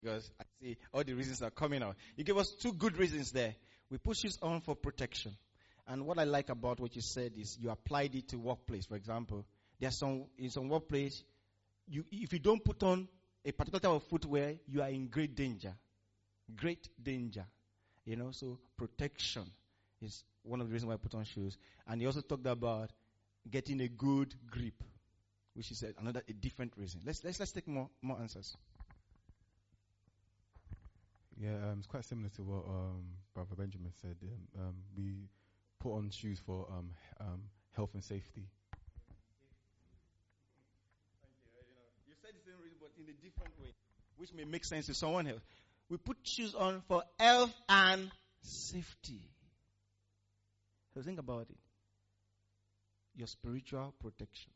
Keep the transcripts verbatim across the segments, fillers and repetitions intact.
because I see all the reasons are coming out. You gave us two good reasons there. We put shoes on for protection. And what I like about what you said is you applied it to workplace. For example, there's some in some workplace, you if you don't put on a particular type of footwear, you are in great danger. Great danger. You know, so protection is one of the reasons why I put on shoes. And he also talked about getting a good grip, which is another a different reason. Let's let's let's take more more answers. Yeah, um, it's quite similar to what um, Brother Benjamin said. Um, um, we put on shoes for um, um, health and safety. You, know, you said the same reason, but in a different way, which may make sense to someone else. We put shoes on for health and safety. So think about it. Your spiritual protection.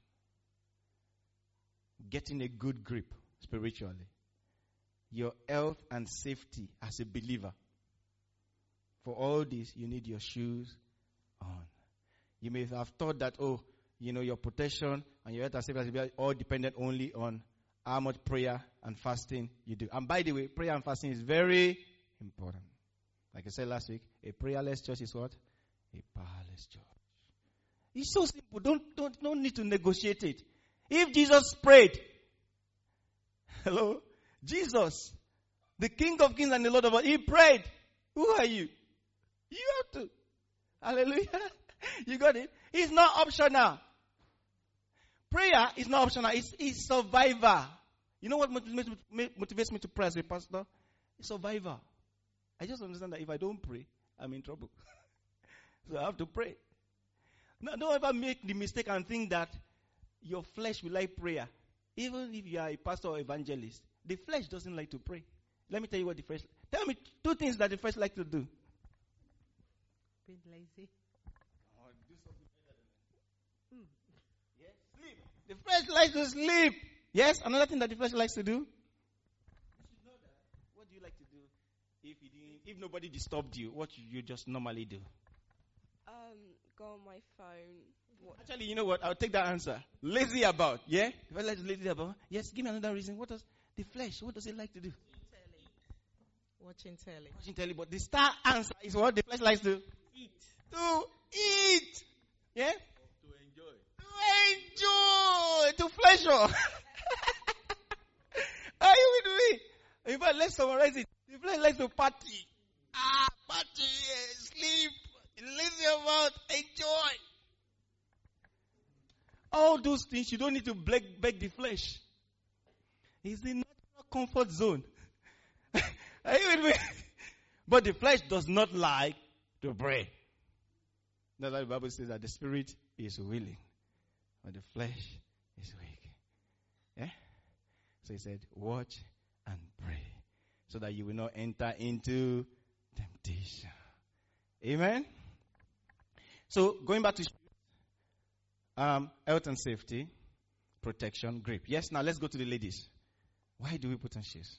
Getting a good grip spiritually. Your health and safety as a believer. For all this, you need your shoes on. You may have thought that, oh, you know, your protection and your health and safety are all dependent only on how much prayer and fasting you do. And by the way, prayer and fasting is very important. Like I said last week, a prayerless church is what? A powerless church. It's so simple. Don't, don't, don't need to negotiate it. If Jesus prayed, hello? Jesus, the King of Kings and the Lord of all, he prayed. Who are you? You have to. Hallelujah. You got it? It's not optional. Prayer is not optional. It's, it's survivor. You know what motivates me, motivates me to pray as a pastor? It's survivor. I just understand that if I don't pray, I'm in trouble. So I have to pray. Now, don't ever make the mistake and think that your flesh will like prayer. Even if you are a pastor or evangelist, the flesh doesn't like to pray. Let me tell you what the flesh... Tell me two things that the flesh likes to do. Being lazy. Oh, do something better than that. Hmm. Yes, sleep. The flesh likes to sleep. Yes, another thing that the flesh likes to do. You should know that. What do you like to do if you didn't, if nobody disturbed you? What you just normally do? Um, go on my phone. What? Actually, you know what? I'll take that answer. Lazy about. Yeah? The flesh is lazy about. Yes, give me another reason. What does the flesh, what does it like to do? Telly. Watching telly. Watching telly. But the star answer is what the flesh likes to Eat. To eat. Yeah? To enjoy. To enjoy. To pleasure. Are you with me? In fact, let's summarize it. The flesh likes to party. Ah, party, yeah, sleep, lazy about, enjoy. All those things, you don't need to beg, beg the flesh. It's the natural comfort zone. Are you with me? But the flesh does not like to pray. That's why the Bible says that the spirit is willing, but the flesh is weak. Yeah? So he said, watch and pray, so that you will not enter into temptation. Amen? So, going back to um, health and safety, protection, grip. Yes, now let's go to the ladies. Why do we put on shoes?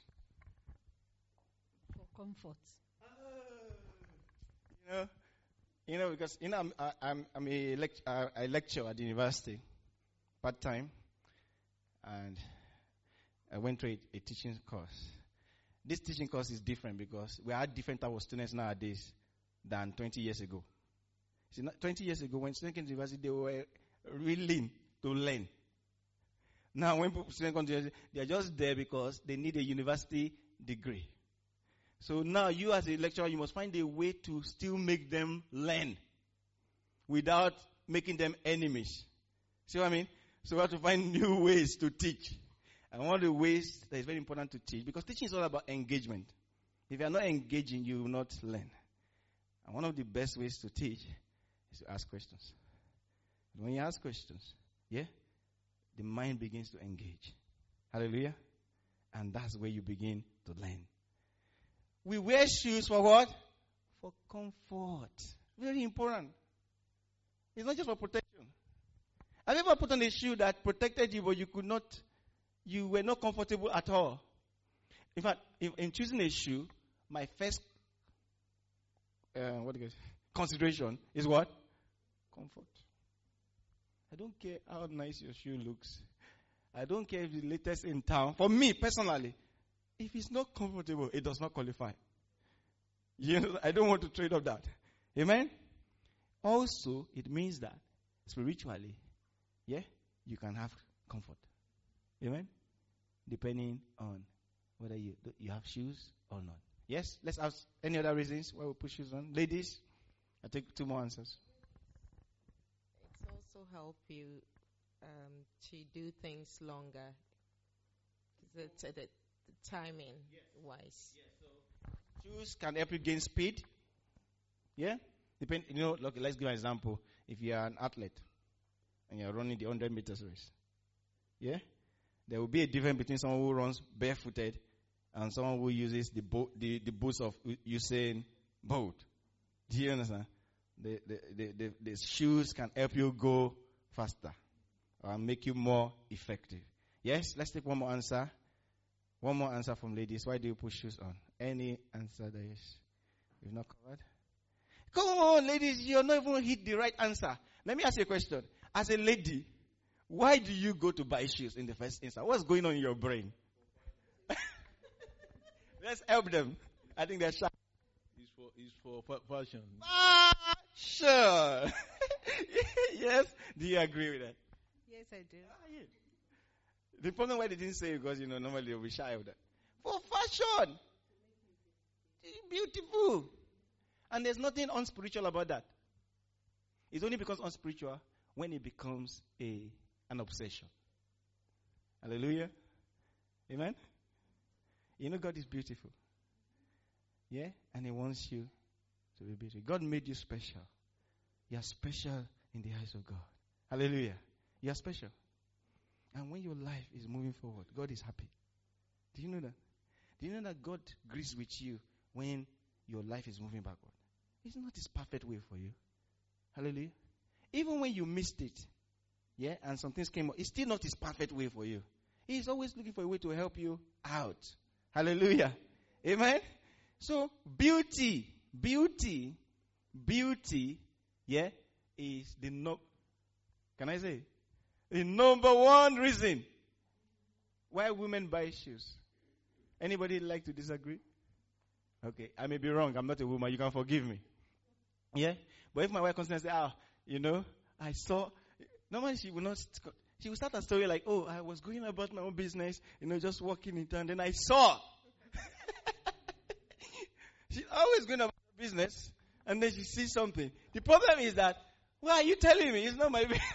For comfort. Uh, you know, you know, because you know, I'm I'm, I'm a lect- uh, I lecture at the university, part time, and I went through a, a teaching course. This teaching course is different because we had different type of students nowadays than twenty years ago. See, twenty years ago, when students came to university, they were willing to learn. Now, when students come to university, they are just there because they need a university degree. So now, you as a lecturer, you must find a way to still make them learn without making them enemies. See what I mean? So we have to find new ways to teach. And one of the ways that is very important to teach, because teaching is all about engagement. If you are not engaging, you will not learn. And one of the best ways to teach is to ask questions. And when you ask questions, yeah, the mind begins to engage. Hallelujah. And that's where you begin to learn. We wear shoes for what? For comfort. Very important. It's not just for protection. Have you ever put on a shoe that protected you, but you could not, you were not comfortable at all? In fact, in, in choosing a shoe, my first uh, what do you consideration is what? Comfort. I don't care how nice your shoe looks. I don't care if it's the latest in town. For me, personally, If it's not comfortable, it does not qualify. You know, I don't want to trade off that. Amen? Also, it means that spiritually, yeah, you can have comfort. Amen? Depending on whether you you have shoes or not. Yes? Let's ask any other reasons why we put shoes on. Ladies, I take two more answers. It's also help you um, to do things longer. The, the, the timing yes. wise. Yes, so shoes can help you gain speed. Yeah? Depend, you know, look, let's give an example. If you are an athlete and you're running the one hundred meters race, yeah? There will be a difference between someone who runs barefooted and someone who uses the bo- the, the boots of Usain Bolt. Do you understand? The, the, the, the, the shoes can help you go faster or make you more effective. Yes? Let's take one more answer. One more answer from ladies. Why do you put shoes on? Any answer there is you've not covered? Come on, ladies. You're not even hit the right answer. Let me ask you a question. As a lady, why do you go to buy shoes in the first instance? What's going on in your brain? Let's help them. I think they're shy. It's for, it's for fa- fashion. Ah, sure. Yes? Do you agree with that? Yes, I do. Ah, yeah. The problem why they didn't say it because, you know, normally they'll be shy of that. For fashion. Beautiful. And there's nothing unspiritual about that. It's only becomes unspiritual when it becomes a an obsession. Hallelujah. Amen. You know God is beautiful. Yeah? And He wants you to be beautiful. God made you special. You are special in the eyes of God. Hallelujah. You are special. And when your life is moving forward, God is happy. Do you know that? Do you know that God agrees with you when your life is moving backward? It's not His perfect way for you. Hallelujah. Even when you missed it, yeah, and some things came up, it's still not His perfect way for you. He's always looking for a way to help you out. Hallelujah. Amen. So beauty, beauty, beauty, yeah, is the no. Can I say the number one reason why women buy shoes? Anybody like to disagree? Okay, I may be wrong. I'm not a woman. You can forgive me. Yeah, but if my wife comes and says, "Ah, you know, I saw," normally she will not. She will start a story like, "Oh, I was going about my own business, you know, just walking in town, then I saw." She's always going about her business, and then she sees something. The problem is that, why are you telling me? It's not my business.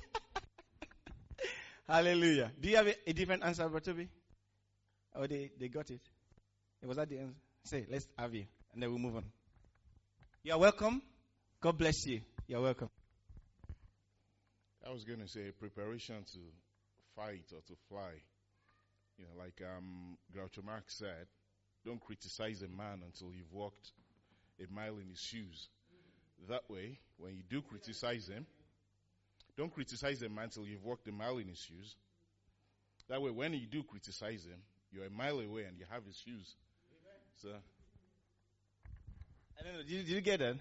Hallelujah. Do you have a, a different answer, Brother Toby? Oh, they, they got it. It was at the end. Say, let's have you, and then we'll move on. You are welcome. God bless you. You're welcome. I was going to say preparation to fight or to fly. You know, like um, Groucho Marx said, don't criticize a man until you've walked a mile in his shoes. That way, when you do criticize him, don't criticize a man until you've walked a mile in his shoes. That way, when you do criticize him, you're a mile away and you have his shoes. So, I don't know. Did you, did you get that?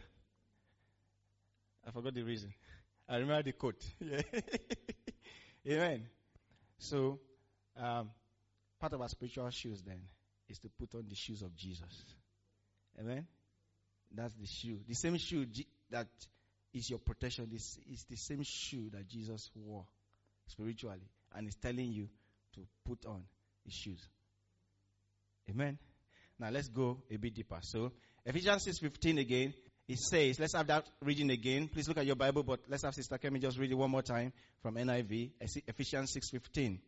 I forgot the reason. I remember the quote. Yeah. Amen. So, um, part of our spiritual shoes then is to put on the shoes of Jesus. Amen. That's the shoe. The same shoe G- that is your protection. This is the same shoe that Jesus wore spiritually, and is telling you to put on his shoes. Amen. Now let's go a bit deeper. So Ephesians six fifteen again. It says, let's have that reading again. Please look at your Bible, but let's have Sister Kemi just read it one more time from N I V. Ephesians six fifteen.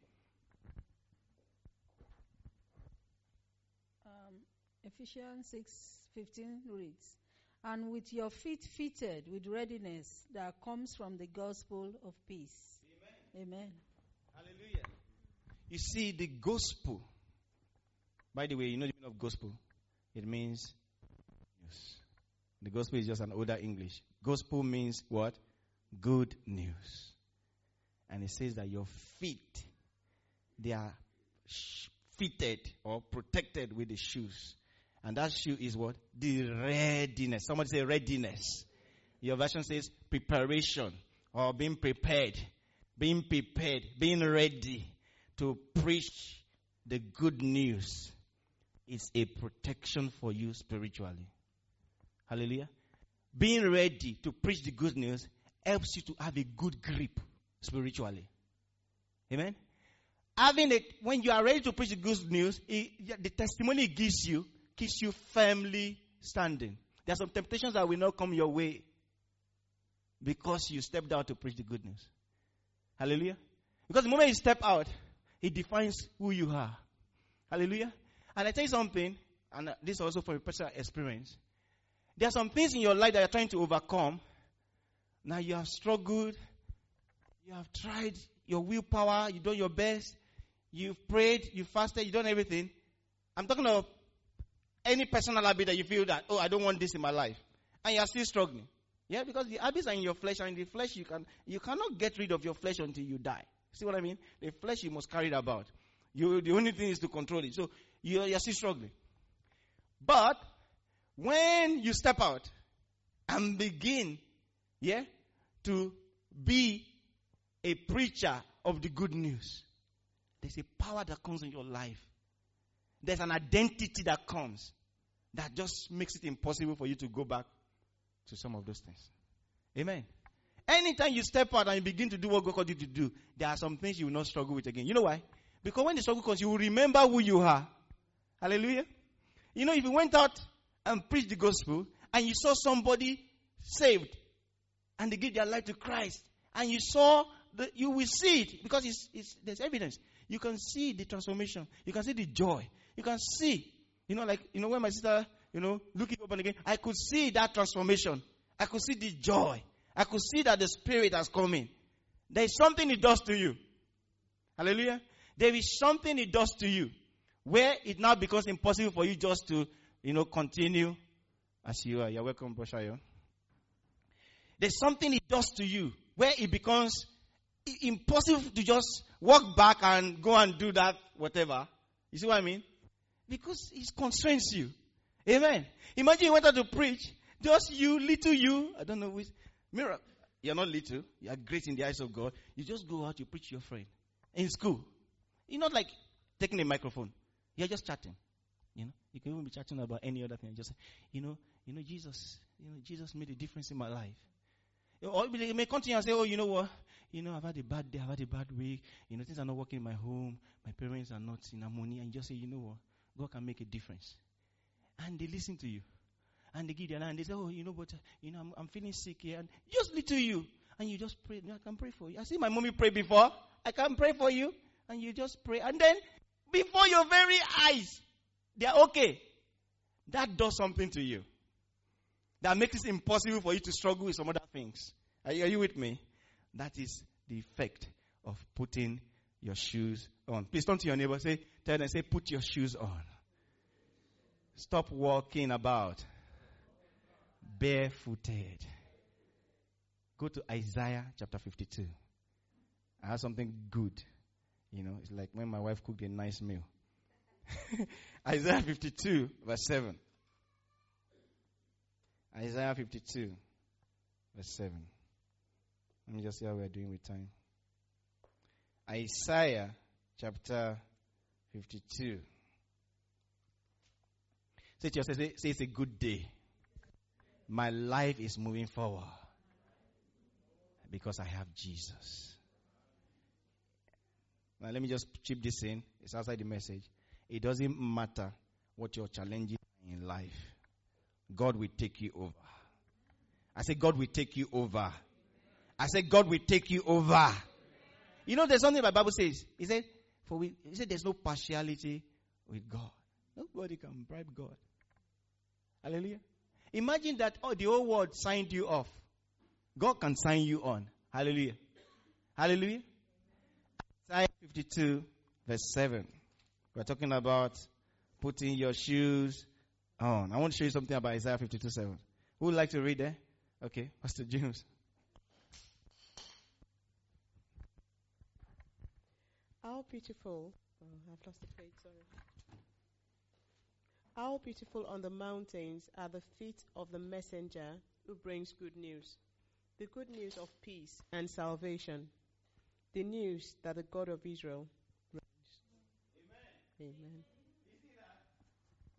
Um, Ephesians six fifteen reads, "And with your feet fitted with readiness that comes from the gospel of peace." Amen. Amen. Hallelujah. You see, the gospel, by the way, you know the meaning of gospel? It means news. The gospel is just an older English. Gospel means what? Good news. And it says that your feet, they are sh- fitted or protected with the shoes. And that shoe is what? The readiness. Somebody say readiness. Your version says preparation or being prepared. Being prepared, being ready to preach the good news is a protection for you spiritually. Hallelujah. Being ready to preach the good news helps you to have a good grip spiritually. Amen. Having it, when you are ready to preach the good news, it, the testimony it gives you keeps you firmly standing. There are some temptations that will not come your way because you stepped out to preach the good news. Hallelujah. Because the moment you step out, it defines who you are. Hallelujah. And I tell you something, and this is also from a personal experience. There are some things in your life that you're trying to overcome. Now you have struggled. You have tried your willpower. You've done your best. You've prayed. You've fasted. You've done everything. I'm talking of any personal habit that you feel that, oh, I don't want this in my life. And you are still struggling. Yeah, because the habits are in your flesh. And in the flesh, you, can, you cannot get rid of your flesh until you die. See what I mean? The flesh you must carry it about. You, the only thing is to control it. So you, you're still struggling. But when you step out and begin, yeah, to be a preacher of the good news, there's a power that comes in your life. There's an identity that comes that just makes it impossible for you to go back to some of those things. Amen. Anytime you step out and you begin to do what God called you to do, there are some things you will not struggle with again. You know why? Because when the struggle comes, you will remember who you are. Hallelujah. You know, if you went out and preached the gospel and you saw somebody saved and they give their life to Christ and you saw, the, you will see it because it's, it's, there's evidence. You can see the transformation. You can see the joy. You can see, you know, like, you know, when my sister, you know, looking up and again, I could see that transformation. I could see the joy. I could see that the Spirit has come in. There is something it does to you. Hallelujah. There is something it does to you where it now becomes impossible for you just to, you know, continue as you are. You're welcome, Boshayo. There's something it does to you where it becomes impossible to just walk back and go and do that, whatever. You see what I mean? Because it constrains you. Amen. Imagine you went out to preach, just you, little you, I don't know which, miracle. You're not little, you are great in the eyes of God. You just go out, you preach to your friend in school. You're not like taking a microphone. You're just chatting. You know, you can even be chatting about any other thing. Just, you know, you know, Jesus, you know, Jesus made a difference in my life. Or you may continue and say, oh, you know what? You know, I've had a bad day, I've had a bad week. You know, things are not working in my home. My parents are not in harmony. And you just say, you know what? God can make a difference. And they listen to you. And they give their hand. They say, oh, you know what? You know, I'm, I'm feeling sick here. And just little you. And you just pray. I can pray for you. I see my mommy pray before. I can pray for you. And you just pray. And then, before your very eyes, they are okay. That does something to you. That makes it impossible for you to struggle with some other things. Are you, are you with me? That is the effect of putting your shoes on. Please turn to your neighbor. Say, tell them, say, put your shoes on. Stop walking about barefooted. Go to Isaiah chapter fifty-two. I have something good. You know, it's like when my wife cooked a nice meal. Isaiah fifty-two, verse seven. Isaiah fifty-two, verse seven. Let me just see how we are doing with time. Isaiah chapter fifty-two. Say to yourself, say, say it's a good day. My life is moving forward because I have Jesus. Now let me just chip this in. It's outside the message. It doesn't matter what your challenges are in life. God will take you over. I say God will take you over. I say God will take you over. You know there's something my Bible says. He said, for we, he said there's no partiality with God. Nobody can bribe God. Hallelujah. Imagine that oh, the whole world signed you off. God can sign you on. Hallelujah. Hallelujah. Isaiah fifty-two, verse seven. We're talking about putting your shoes on. I want to show you something about Isaiah fifty-two, seven. Who would like to read there? Okay, Pastor James. How beautiful. Oh, I've lost the page, sorry. How beautiful on the mountains are the feet of the messenger who brings good news. The good news of peace and salvation. The news that the God of Israel reigns. Amen. Amen.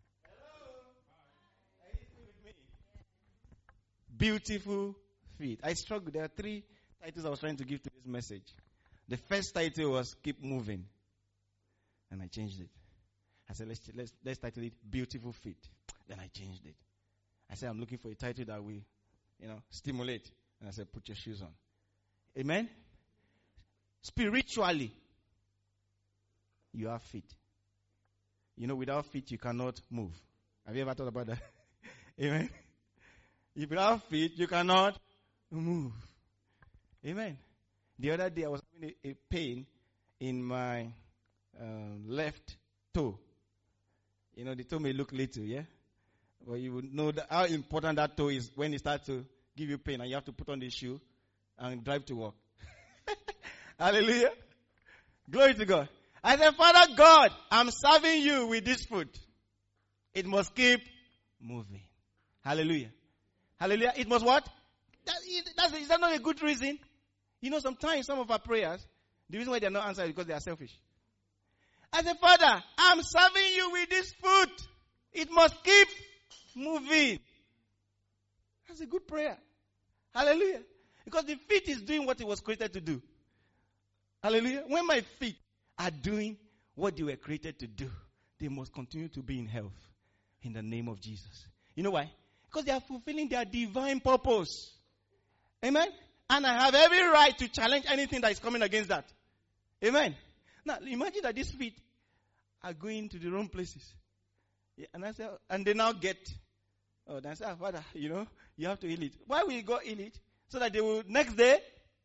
beautiful feet. I struggled. There are three titles I was trying to give to this message. The first title was Keep Moving. And I changed it. I said, let's, let's, let's title it Beautiful Feet. Then I changed it. I said, I'm looking for a title that will, you know, stimulate. And I said, put your shoes on. Amen? Spiritually, you have feet. You know, without feet, you cannot move. Have you ever thought about that? Amen? If you have feet, you cannot move. Amen? The other day, I was having a, a pain in my um, left toe. You know, the toe may look little, yeah? But you would know that how important that toe is when it starts to give you pain and you have to put on the shoe and drive to work. Hallelujah. Glory to God. I said, Father God, I'm serving you with this foot. It must keep moving. Hallelujah. Hallelujah. It must what? That, that's, is that not a good reason? You know, sometimes some of our prayers, the reason why they're not answered is because they are selfish. I said, Father, I'm serving you with this foot. It must keep moving. That's a good prayer. Hallelujah. Because the feet is doing what it was created to do. Hallelujah. When my feet are doing what they were created to do, they must continue to be in health. In the name of Jesus. You know why? Because they are fulfilling their divine purpose. Amen? And I have every right to challenge anything that is coming against that. Amen? Now, imagine that these feet are going to the wrong places. Yeah, and I say, and they now get, oh, then I say, ah, Father, you know, you have to heal it. Why will you go heal it? So that they will, next day,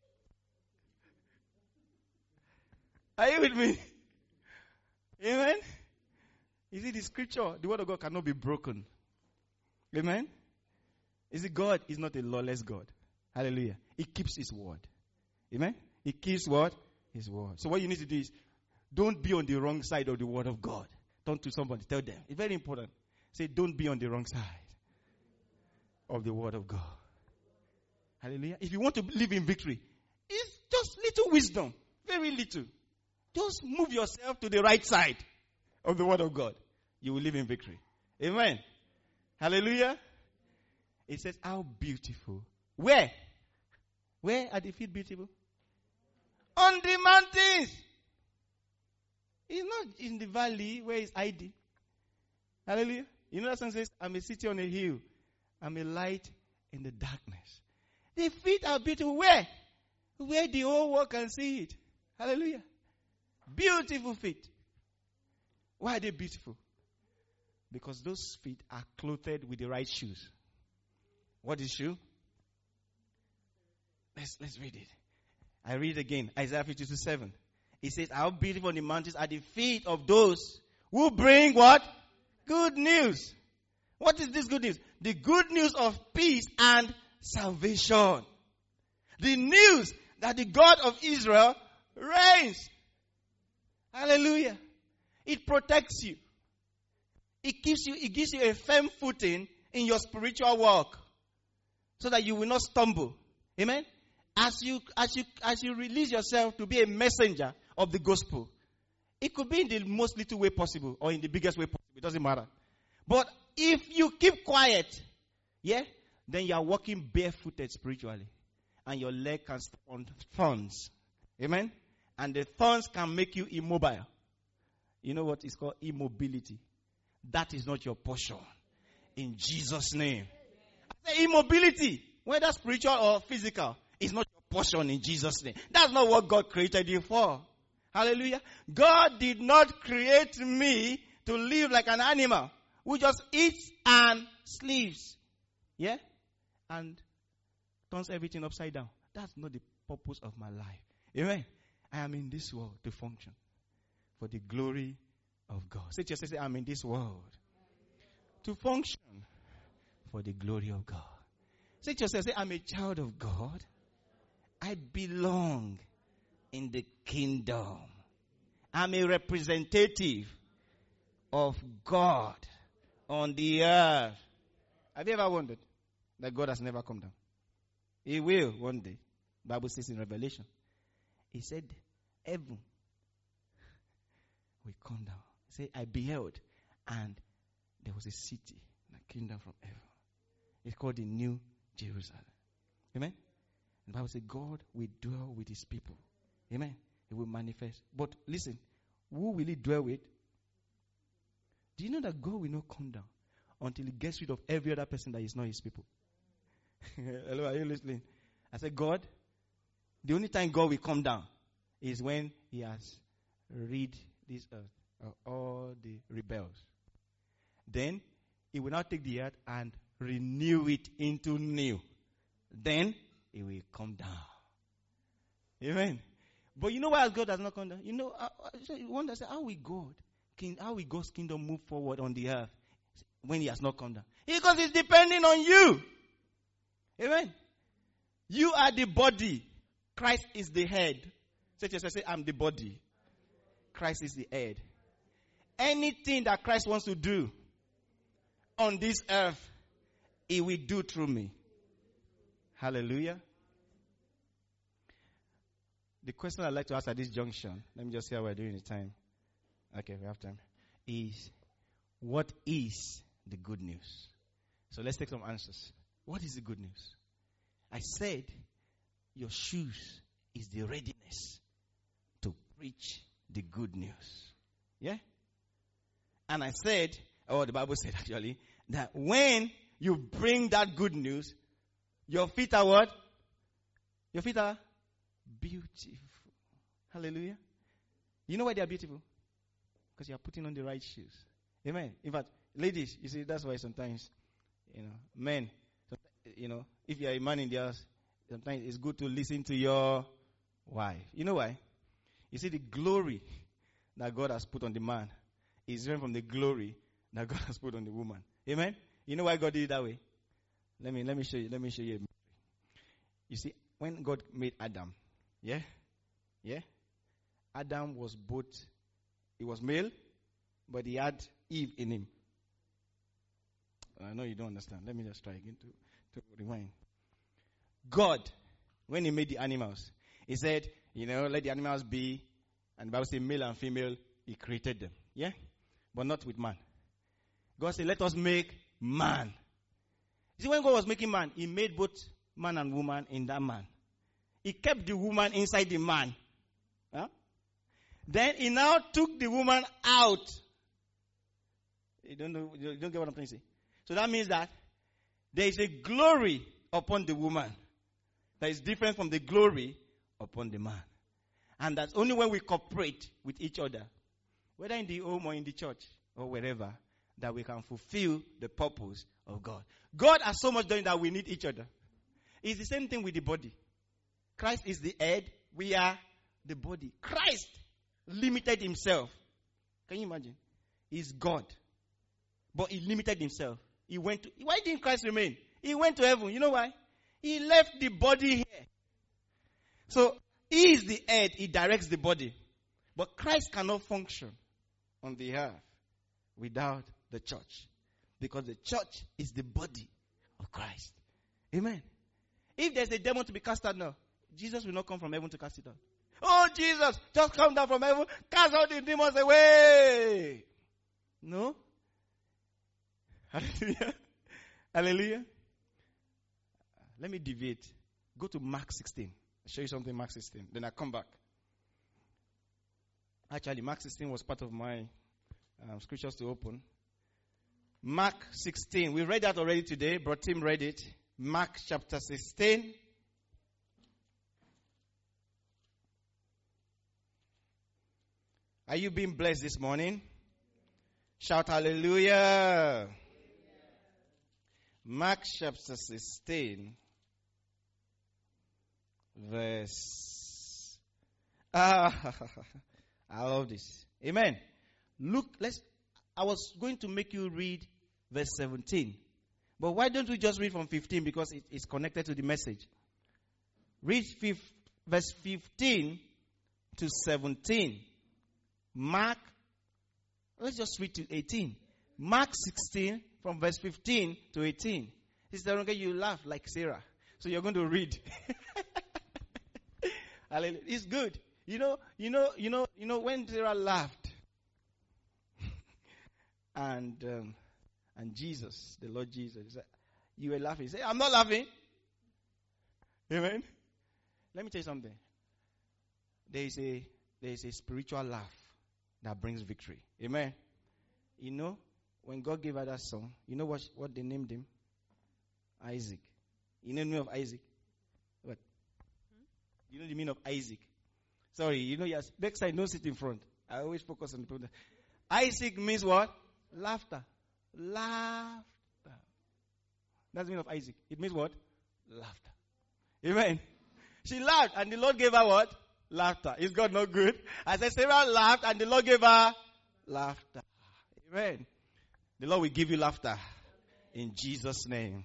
are you with me? Amen? You see, the scripture, the word of God cannot be broken. Amen? You see, God is not a lawless God. Hallelujah. He keeps his word. Amen? He keeps what? His word. So what you need to do is, don't be on the wrong side of the word of God. Turn to somebody, tell them. It's very important. Say, don't be on the wrong side of the word of God. Hallelujah. If you want to live in victory, it's just little wisdom. Very little. Just move yourself to the right side of the word of God. You will live in victory. Amen. Hallelujah. It says, how beautiful. Where? Where are the feet beautiful? On the mountains. It's not in the valley where it's hiding. Hallelujah. You know that song says, I'm a city on a hill. I'm a light in the darkness. The feet are beautiful. Where? Where the whole world can see it. Hallelujah. Beautiful feet. Why are they beautiful? Because those feet are clothed with the right shoes. What is shoe? Let's, let's read it. I read again. Isaiah fifty-two seven. It says, how beautiful the mountains are the feet of those who bring what? Good news. What is this good news? The good news of peace and salvation. The news that the God of Israel reigns. Hallelujah. It protects you. It gives you, it gives you a firm footing in your spiritual walk so that you will not stumble. Amen. As you, as you, as you release yourself to be a messenger of the gospel, it could be in the most little way possible or in the biggest way possible. It doesn't matter. But if you keep quiet, yeah, then you are walking barefooted spiritually. And your leg can step on thorns. Amen? And the thorns can make you immobile. You know what is called immobility? That is not your portion. In Jesus' name. I say immobility, whether spiritual or physical, is not your portion in Jesus' name. That's not what God created you for. Hallelujah. God did not create me to live like an animal who just eats and sleeps. Yeah? And turns everything upside down. That's not the purpose of my life. Amen. I am in this world to function for the glory of God. Say to yourself, say, I'm in this world to function for the glory of God. Say to yourself, say, I'm a child of God. I belong in the kingdom. I'm a representative of God on the earth. Have you ever wondered that God has never come down? He will one day. The Bible says in Revelation, he said, heaven will come down. Say, I beheld, and there was a city, a kingdom from heaven. It's called the New Jerusalem. Amen. The Bible says God will dwell with his people. Amen. He will manifest. But listen, who will he dwell with? Do you know that God will not come down until he gets rid of every other person that is not his people? Hello, are you listening? I said, God, the only time God will come down is when he has rid this earth of all the rebels. Then he will now take the earth and renew it into new. Then it will come down. Amen. But you know why God does not come down? You know, I, I, you wonder, how will God, king, how will God's kingdom move forward on the earth when he has not come down? Because it's depending on you. Amen. You are the body. Christ is the head. Say to yourself, say, I'm the body. Christ is the head. Anything that Christ wants to do on this earth, he will do through me. Hallelujah. The question I'd like to ask at this junction, let me just see how we're doing the time. Okay, we have time. Is, what is the good news? So let's take some answers. What is the good news? I said, your shoes is the readiness to preach the good news. Yeah? And I said, oh, the Bible said actually, that when you bring that good news, your feet are what? Your feet are beautiful. Hallelujah. You know why they are beautiful? Because you are putting on the right shoes. Amen. In fact, ladies, you see, that's why sometimes, you know, men, you know, if you are a man in the house, sometimes it's good to listen to your wife. You know why? You see, the glory that God has put on the man is different from the glory that God has put on the woman. Amen. You know why God did it that way? Let me let me show you. Let me show you. You see, when God made Adam, yeah, yeah, Adam was both. He was male, but he had Eve in him. I know you don't understand. Let me just try again to to rewind. God, when he made the animals, he said, you know, let the animals be, and the Bible says male and female, he created them. Yeah? But not with man. God said, let us make man. You see, when God was making man, he made both man and woman in that man. He kept the woman inside the man. Huh? Then he now took the woman out. You don't know, you don't get what I'm trying to say. So that means that there is a glory upon the woman that is different from the glory upon the man. And that's only when we cooperate with each other, whether in the home or in the church or wherever, that we can fulfill the purpose of God. God has so much done that we need each other. It's the same thing with the body. Christ is the head. We are the body. Christ limited himself. Can you imagine? He's God. But he limited himself. He went to, why didn't Christ remain? He went to heaven. You know why? He left the body here. So, he is the head. He directs the body. But Christ cannot function on the earth without the church. Because the church is the body of Christ. Amen. If there's a demon to be cast out now, Jesus will not come from heaven to cast it out. Oh, Jesus, just come down from heaven, cast out the demons away. No. Hallelujah. Hallelujah. Let me deviate. Go to Mark sixteen. I'll show you something, Mark sixteen. Then I come back. Actually, Mark sixteen was part of my um, scriptures to open. Mark sixteen. We read that already today. But Tim read it. Mark chapter sixteen. Are you being blessed this morning? Shout hallelujah. Mark chapter sixteen. Verse. Ah, I love this. Amen. Look, let's. I was going to make you read verse seventeen. But why don't we just read from fifteen because it is connected to the message? Read fifth, verse fifteen to seventeen. Mark, let's just read to eighteen. Mark sixteen from verse fifteen to eighteen. Sister Ronke, you laugh like Sarah. So you're going to read. Hallelujah. It's good. You know, you know, you know, you know, when Sarah laughed and um, and Jesus, the Lord Jesus, he said, you were laughing. He said, I'm not laughing. Amen. Let me tell you something. There is a there is a spiritual laugh that brings victory. Amen. You know, when God gave her that son, you know what what they named him? Isaac. You know the meaning of Isaac? What? Hmm? You know the meaning of Isaac? Sorry, you know, yes. Next time, don't sit in front. I always focus on the people. Isaac means what? Laughter. Laughter. That's the meaning of Isaac. It means what? Laughter. Amen. She laughed, and the Lord gave her what? Laughter. Is God not good? I said, Sarah laughed, and the Lord gave her laughter. Amen. The Lord will give you laughter in Jesus' name.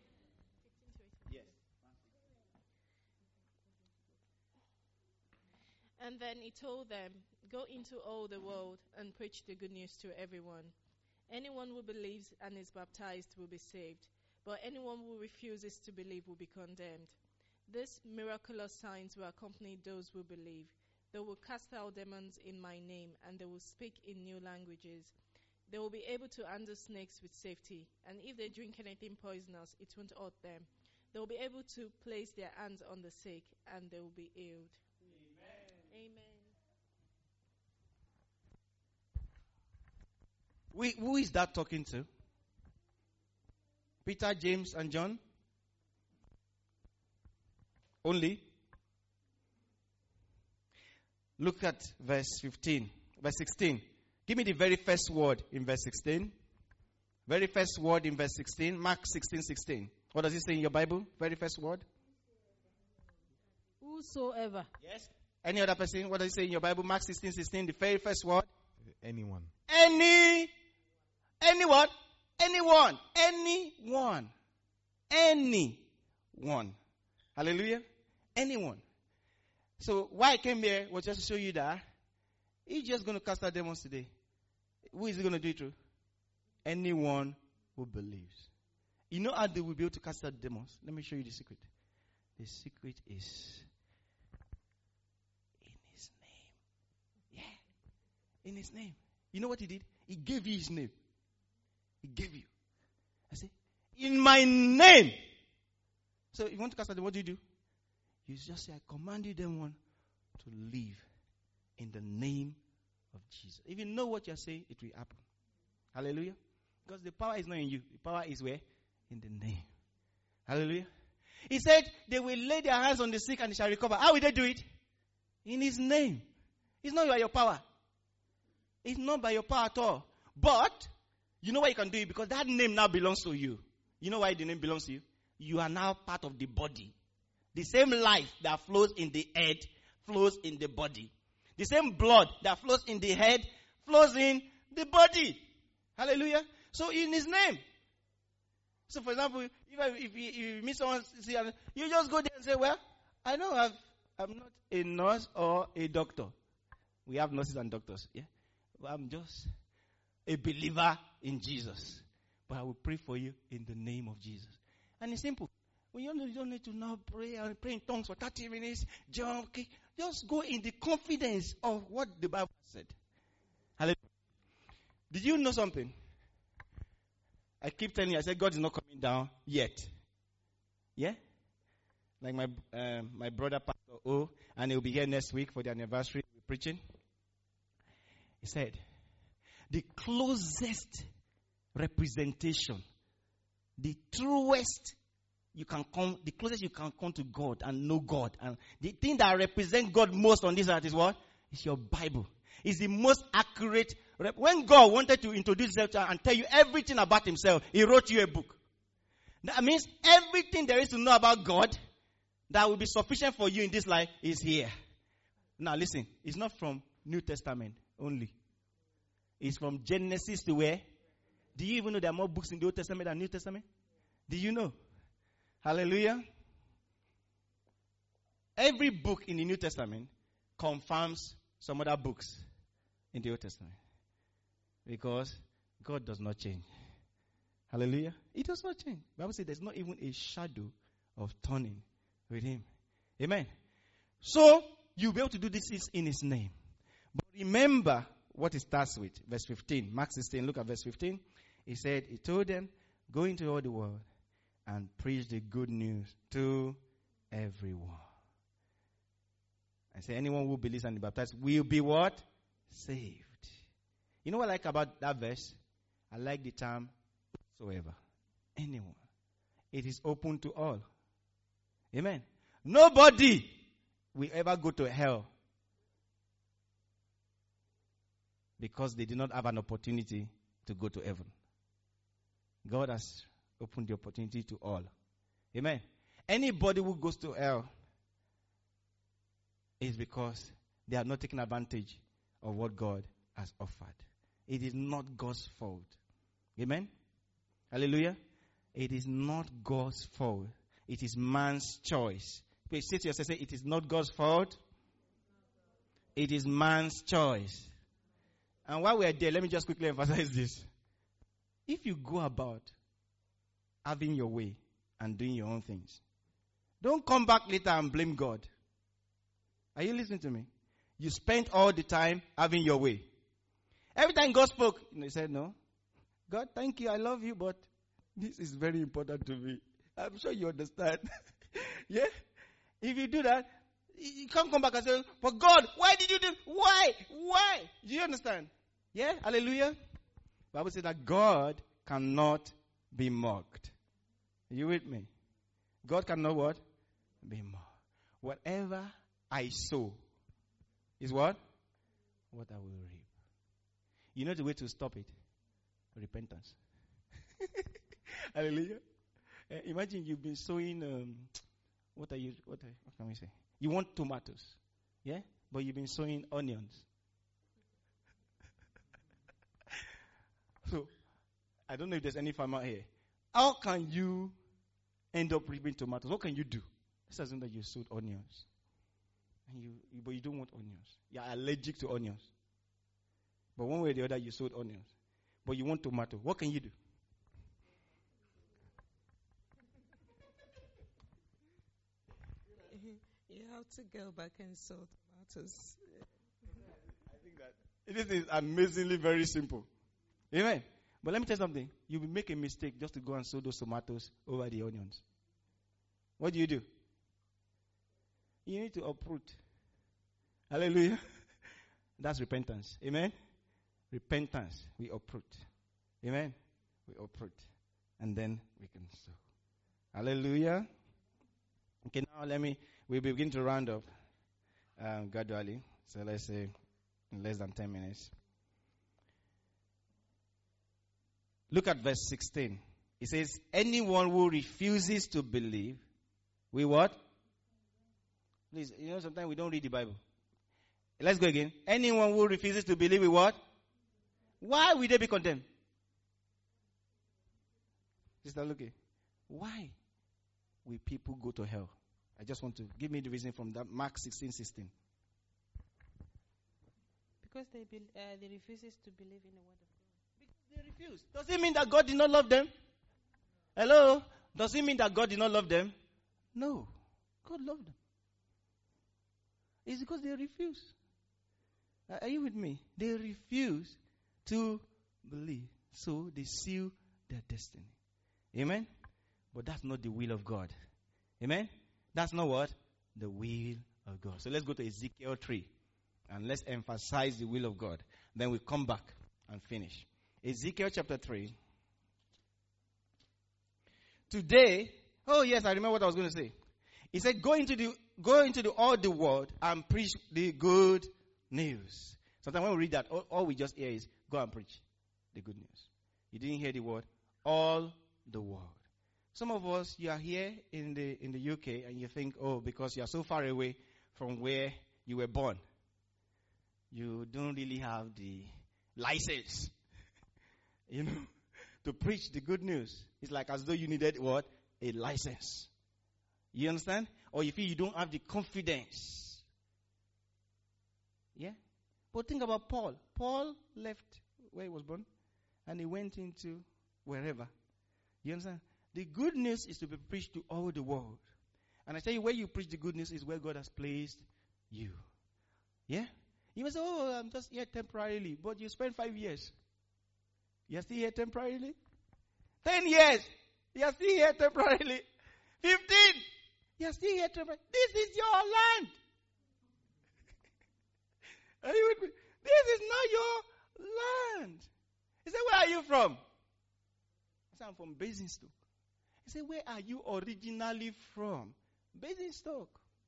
And then he told them, go into all the world and preach the good news to everyone. Anyone who believes and is baptized will be saved, but anyone who refuses to believe will be condemned. These miraculous signs will accompany those who believe. They will cast out demons in my name, and they will speak in new languages. They will be able to handle snakes with safety, and if they drink anything poisonous, it won't hurt them. They will be able to place their hands on the sick, and they will be healed. Amen. We, who is that talking to? Peter, James, and John? Only? Look at verse fifteen. Verse sixteen. Give me the very first word in verse sixteen. Very first word in verse sixteen. Mark sixteen, sixteen. What does it say in your Bible? Very first word. Whosoever. Yes. Any other person? What does it say in your Bible? Mark sixteen, sixteen. The very first word. Anyone. Any. Any what? Anyone. Anyone. Anyone. Hallelujah. Anyone. So why I came here was just to show you that he's just going to cast out demons today. Who is he going to do it through? Anyone who believes. You know how they will be able to cast out demons? Let me show you the secret. The secret is in his name. Yeah. In his name. You know what he did? He gave you his name. He gave you. I say, in my name. So if you want to cast out them, what do you do? You just say, I command you, them one, to live in the name of Jesus. If you know what you're saying, it will happen. Hallelujah. Because the power is not in you. The power is where? In the name. Hallelujah. He said, they will lay their hands on the sick and they shall recover. How will they do it? In his name. It's not by your power. It's not by your power at all. But, you know why you can do it? Because that name now belongs to you. You know why the name belongs to you? You are now part of the body. The same life that flows in the head flows in the body. The same blood that flows in the head flows in the body. Hallelujah. So in his name. So for example, if, I, if, you, if you meet someone, you just go there and say, well, I don't have, I'm not a nurse or a doctor. We have nurses and doctors. Yeah. Well, I'm just a believer in Jesus. But I will pray for you in the name of Jesus. And it's simple. When you don't, you don't need to now pray and pray in tongues for thirty minutes. Jump, okay. Just go in the confidence of what the Bible said. Hallelujah. Did you know something? I keep telling you, I said God is not coming down yet. Yeah? Like my um, my brother Pastor O, and he'll be here next week for the anniversary preaching. He said, the closest representation, the truest you can come, the closest you can come to God and know God, and the thing that represents God most on this earth is what? It's your Bible. It's the most accurate. Rep- when God wanted to introduce himself and tell you everything about himself, he wrote you a book. That means everything there is to know about God that will be sufficient for you in this life is here. Now listen, it's not from New Testament only. It's from Genesis to where? Do you even know there are more books in the Old Testament than New Testament? Do you know? Hallelujah. Every book in the New Testament confirms some other books in the Old Testament. Because God does not change. Hallelujah. He does not change. The Bible says there's not even a shadow of turning with him. Amen. So, you'll be able to do this in his name. But remember what it starts with. Verse fifteen. Mark sixteen. Look at verse fifteen. He said, he told them, go into all the world and preach the good news to everyone. I say anyone who believes and is baptized will be what? Saved. You know what I like about that verse? I like the term whatsoever. Anyone. It is open to all. Amen. Nobody will ever go to hell because they did not have an opportunity to go to heaven. God has opened the opportunity to all. Amen. Anybody who goes to hell is because they have not taken advantage of what God has offered. It is not God's fault. Amen. Hallelujah. It is not God's fault. It is man's choice. Please say to yourself, say, it is not God's fault. It is man's choice. And while we are there, let me just quickly emphasize this. If you go about having your way and doing your own things, don't come back later and blame God. Are you listening to me? You spent all the time having your way. Every time God spoke, he said, no. God, thank you, I love you, but this is very important to me. I'm sure you understand. Yeah? If you do that, you can't come back and say, but God, why did you do? Why? Why? Do you understand? Yeah? Hallelujah? The Bible says that God cannot be mocked. Are you with me? God cannot what? Be mocked. Whatever I sow is what? What I will reap. You know the way to stop it? Repentance. Hallelujah. Uh, imagine you've been sowing, um, what are you, what, are, what can we say? You want tomatoes, yeah? But you've been sowing onions. So, I don't know if there's any farmer here. How can you end up reaping tomatoes? What can you do? Let's assume that you sowed onions. And you, you, but you don't want onions. You're allergic to onions. But one way or the other, you sowed onions. But you want tomato. What can you do? You have to go back and sow tomatoes. I think that this is amazingly very simple. Amen. But let me tell you something. You will make a mistake just to go and sow those tomatoes over the onions. What do you do? You need to uproot. Hallelujah. That's repentance. Amen. Repentance. We uproot. Amen. We uproot. And then we can sow. Hallelujah. Okay, now let me, we begin to round up um, gradually. So let's say in less than ten minutes. Look at verse sixteen. It says, anyone who refuses to believe, we what? Please, you know, sometimes we don't read the Bible. Let's go again. Anyone who refuses to believe, we what? Why will they be condemned? Sister Luki, why will people go to hell? I just want to give me the reason from that Mark sixteen sixteen. Because they be, uh, they refuses to believe in the word of God. Because they refuse. Does it mean that God did not love them? Hello? Does it mean that God did not love them? No. God loved them. It's because they refuse. Are you with me? They refuse to believe. So they seal their destiny. Amen? But that's not the will of God. Amen? That's not what? The will of God. So let's go to Ezekiel three. And let's emphasize the will of God. Then we come back and finish. Ezekiel chapter three. Today, oh yes, I remember what I was going to say. He said, go into the go into the all the world and preach the good news. Sometimes when we read that, all, all we just hear is go and preach the good news. You didn't hear the word all the world. Some of us, you are here in the in the U K and you think, oh, because you are so far away from where you were born, you don't really have the license, you know, to preach the good news. It's like as though you needed what? A license. You understand? Or you feel you don't have the confidence. Yeah? But think about Paul. Paul left where he was born and he went into wherever. You understand? The good news is to be preached to all the world. And I tell you, where you preach the good news is where God has placed you. Yeah? You may say, oh, I'm just here temporarily. But you spent five years. You're still here temporarily? Ten years. You're still here temporarily. Fifteen. You are still here to this is your land. Are you with me? This is not your land. He said, where are you from? I said, I'm from Basingstoke. He said, where are you originally from? Basingstoke.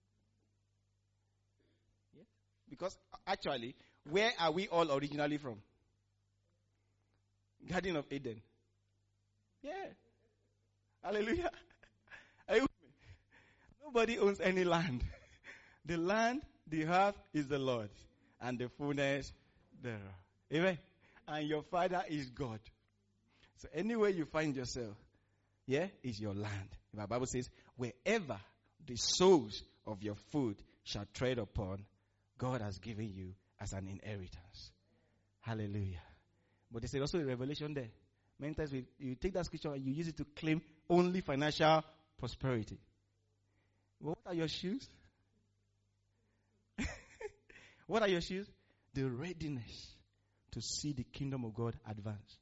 Yeah. Because actually, where are we all originally from? Garden of Eden. Yeah. Hallelujah. Are you with me? Nobody owns any land. The land, the earth is the Lord, and the fullness thereof. Amen. And your Father is God. So anywhere you find yourself, yeah, is your land. The Bible says, wherever the soles of your foot shall tread upon, God has given you as an inheritance. Hallelujah. But there's also a revelation there. Many times we, you take that scripture and you use it to claim only financial prosperity. Well, what are your shoes? What are your shoes? The readiness to see the kingdom of God advance.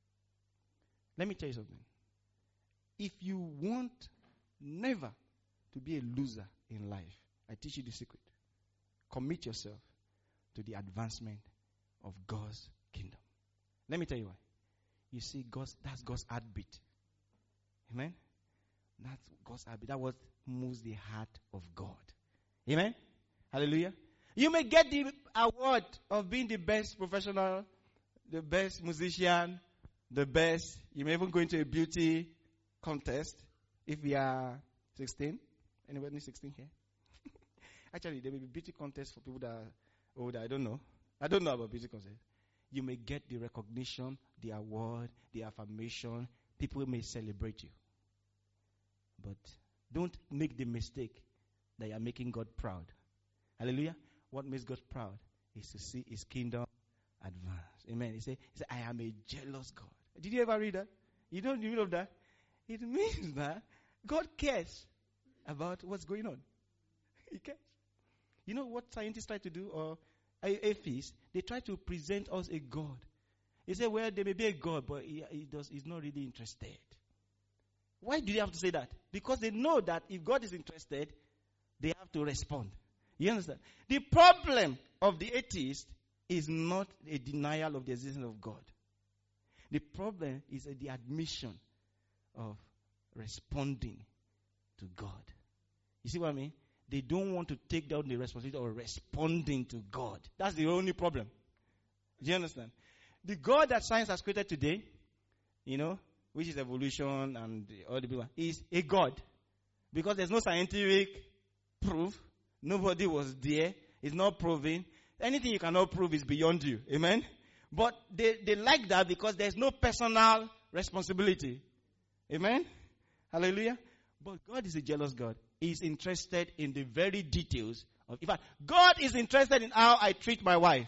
Let me tell you something. If you want never to be a loser in life, I teach you the secret. Commit yourself to the advancement of God's kingdom. Let me tell you why. You see, God's, that's God's heartbeat. Amen? That's God's heartbeat. That's what moves the heart of God. Amen? Hallelujah. You may get the award of being the best professional, the best musician, the best. You may even go into a beauty contest if you are sixteen. Anybody sixteen here? Actually, there may be beauty contests for people that are older. I don't know. I don't know about beauty contests. You may get the recognition, the award, the affirmation. People may celebrate you. But don't make the mistake that you are making God proud. Hallelujah. What makes God proud is to see his kingdom advance. Amen. He said, he said, I am a jealous God. Did you ever read that? You don't you know that? It means that God cares about what's going on. He cares. You know what scientists try to do, or atheists? They try to present us a God. They say, well, there may be a God, but he, he does, he's not really interested. Why do they have to say that? Because they know that if God is interested, they have to respond. You understand? The problem of the atheist is not a denial of the existence of God. The problem is uh, the admission of responding to God. You see what I mean? They don't want to take down the responsibility of responding to God. That's the only problem. Do you understand? The God that science has created today, you know, which is evolution and all the people, is a God. Because there's no scientific proof. Nobody was there. It's not proven. Anything you cannot prove is beyond you. Amen? But they, they like that because there's no personal responsibility. Amen? Hallelujah? But God is a jealous God. He is interested in the very details of, in fact, God is interested in how I treat my wife.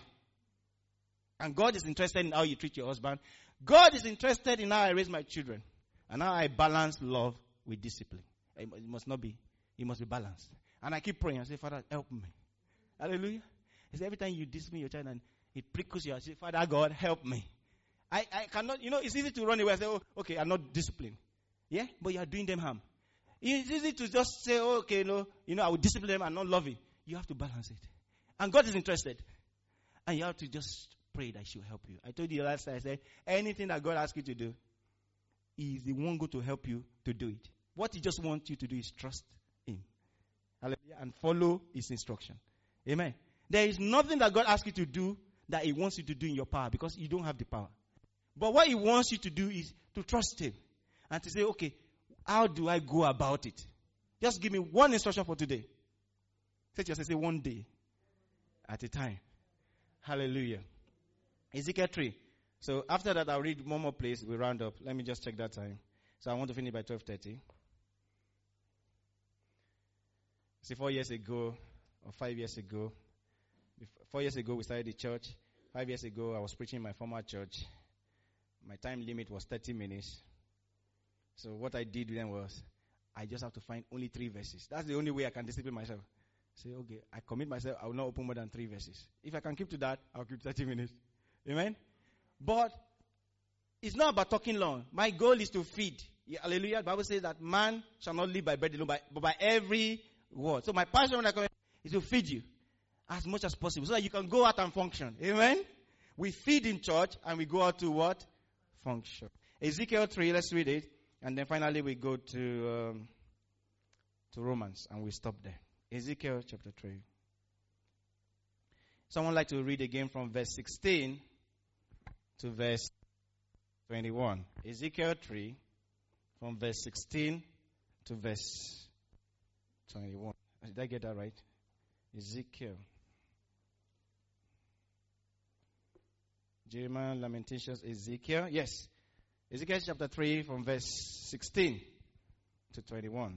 And God is interested in how you treat your husband. God is interested in how I raise my children. And how I balance love with discipline. It must not be, it must be balanced. And I keep praying. I say, Father, help me. Hallelujah. He said, every time you discipline your child and it prickles you, I say, Father God, help me. I, I cannot, you know, it's easy to run away and say, oh, okay, I'm not disciplined. Yeah? But you are doing them harm. It's easy to just say, oh, okay, no, you know, I will discipline them and not love it. You have to balance it. And God is interested. And you have to just pray that He will help you. I told you last time, I said, anything that God asks you to do, He is the one going to help you to do it. What He just wants you to do is trust Him. Hallelujah. And follow His instruction. Amen. There is nothing that God asks you to do that He wants you to do in your power because you don't have the power. But what He wants you to do is to trust Him and to say, okay, how do I go about it? Just give me one instruction for today. Say to yourself, say one day at a time. Hallelujah. Ezekiel three. So after that, I'll read one more place. We'll round up. Let me just check that time. So I want to finish by twelve thirty. See, four years ago, or five years ago, four years ago we started the church. Five years ago, I was preaching in my former church. My time limit was thirty minutes. So what I did then was, I just have to find only three verses. That's the only way I can discipline myself. Say, okay, I commit myself, I will not open more than three verses. If I can keep to that, I'll keep thirty minutes. Amen? But it's not about talking long. My goal is to feed. Yeah, hallelujah. The Bible says that man shall not live by bread alone, but by every word. So my passion when I come is to feed you as much as possible so that you can go out and function. Amen? We feed in church and we go out to what? Function. Ezekiel three, let's read it. And then finally we go to um, to Romans and we stop there. Ezekiel chapter three. Someone like to read again from verse sixteen to verse twenty-one. Ezekiel three, from verse sixteen to verse twenty-one. Did I get that right? Ezekiel. Jeremiah, Lamentations, Ezekiel. Yes. Ezekiel chapter three from verse sixteen to twenty-one.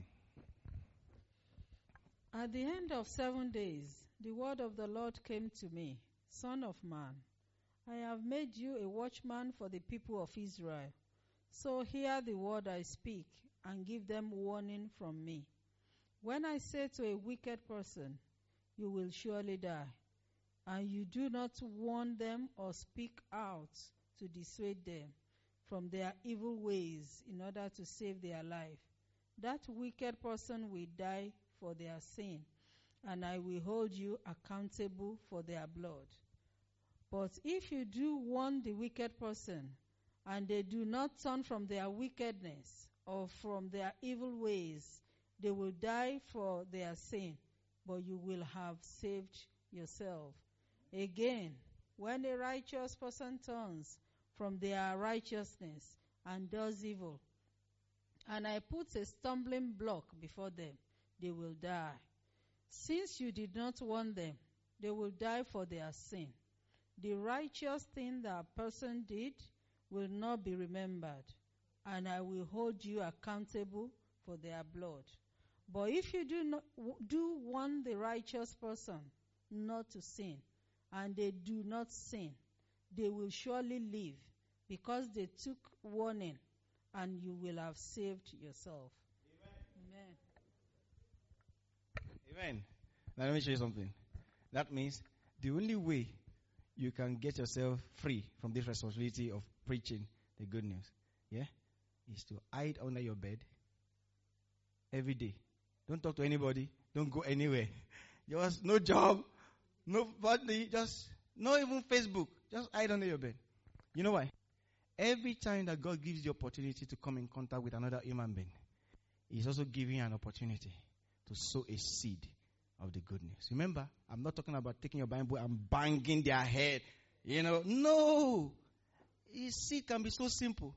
At the end of seven days, the word of the Lord came to me, Son of man, I have made you a watchman for the people of Israel. So hear the word I speak and give them warning from me. When I say to a wicked person, you will surely die, and you do not warn them or speak out to dissuade them from their evil ways in order to save their life, that wicked person will die for their sin, and I will hold you accountable for their blood. But if you do warn the wicked person, and they do not turn from their wickedness or from their evil ways, they will die for their sin, but you will have saved yourself. Again, when a righteous person turns from their righteousness and does evil, and I put a stumbling block before them, they will die. Since you did not warn them, they will die for their sin. The righteous thing that a person did will not be remembered, and I will hold you accountable for their blood. But if you do not do warn the righteous person not to sin, and they do not sin, they will surely live, because they took warning, and you will have saved yourself. Amen. Amen. Amen. Now let me show you something. That means the only way you can get yourself free from this responsibility of preaching the good news, yeah, is to hide under your bed every day. Don't talk to anybody. Don't go anywhere. Just no job, nobody, just not even Facebook. Just hide under your bed. You know why? Every time that God gives you opportunity to come in contact with another human being, He's also giving you an opportunity to sow a seed of the good news. Remember, I'm not talking about taking your Bible and banging their head. You know, no. A seed can be so simple.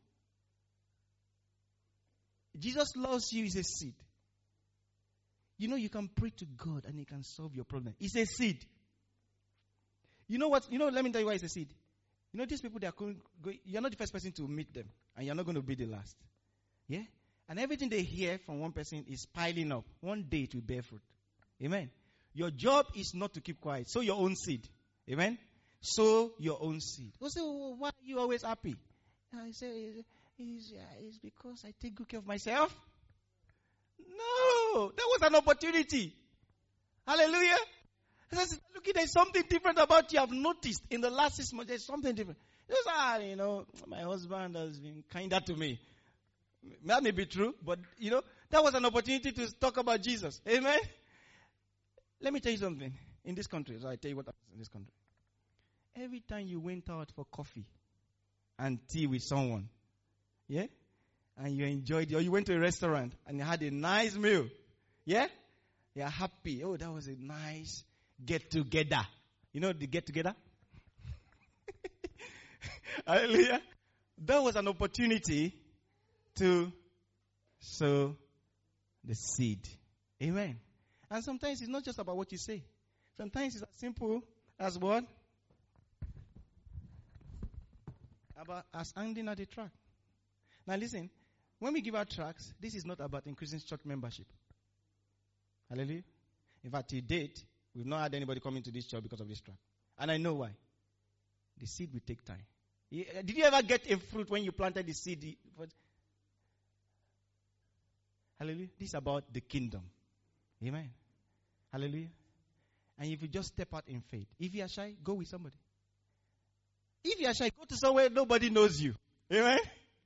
Jesus loves you is a seed. You know, you can pray to God and He can solve your problem. It's a seed. You know what? You know, let me tell you why it's a seed. You know, these people, they are going, go, you're not the first person to meet them, and you're not going to be the last. Yeah? And everything they hear from one person is piling up. One day it will bear fruit. Amen. Your job is not to keep quiet. Sow your own seed. Amen. Sow your own seed. You say, oh, why are you always happy? I say, it's, it's because I take good care of myself. No, that was an opportunity. Hallelujah. Look, there's something different about you. I've noticed in the last six months, there's something different. Just, ah, you know, my husband has been kinder to me. That may be true, but, you know, that was an opportunity to talk about Jesus. Amen. Let me tell you something. In this country, so I tell you what happens in this country. Every time you went out for coffee and tea with someone, yeah, and you enjoyed it, or you went to a restaurant and you had a nice meal, yeah, you're happy. Oh, that was a nice get together. You know the get together? Hallelujah. That was an opportunity to sow the seed. Amen. And sometimes it's not just about what you say. Sometimes it's as simple as what? About as handing out a tract. Now listen, when we give out tracts, this is not about increasing church membership. Hallelujah. In fact, to date, we've not had anybody come into this church because of this tract. And I know why. The seed will take time. Did you ever get a fruit when you planted the seed? Hallelujah. This is about the kingdom. Amen. Hallelujah. And if you just step out in faith, if you are shy, go with somebody. If you are shy, go to somewhere nobody knows you. Amen.